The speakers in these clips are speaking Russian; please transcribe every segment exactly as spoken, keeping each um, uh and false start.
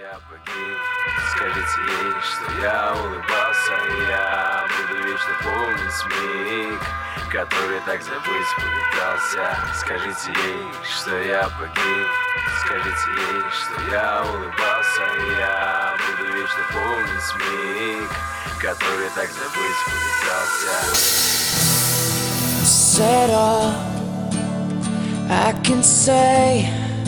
я погиб. Скажите ей, что я улыбался, и я буду вечно помнить миг, который так забыть попытался. Скажите ей, что я погиб. Скажите ей, что я улыбался, и я буду вечно помнить миг, который так забыть попытался. Said all I can say,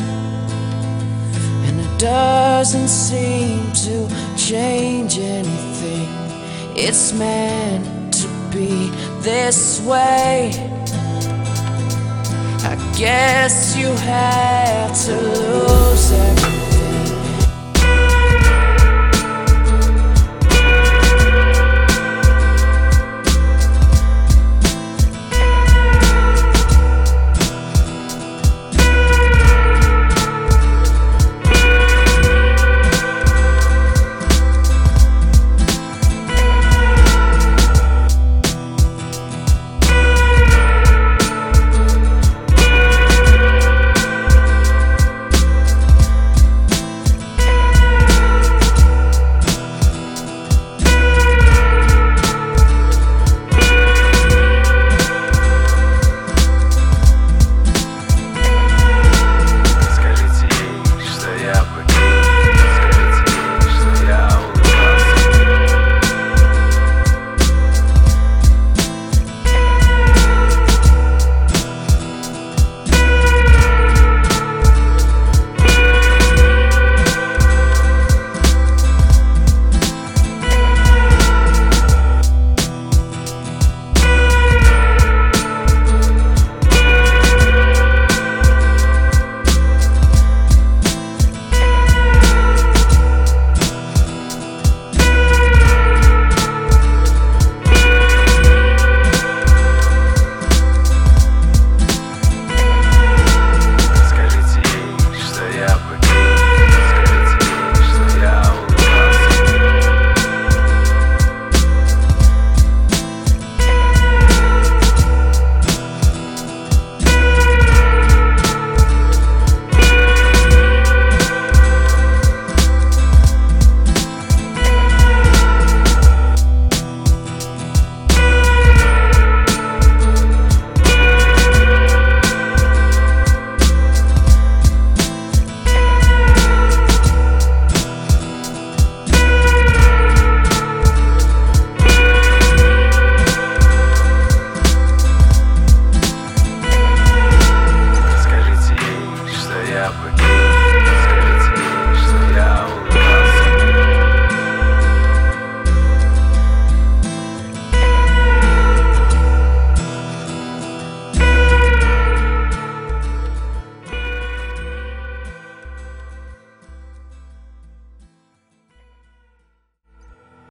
and it doesn't seem to change anything. It's meant to be this way. I guess you had to lose it.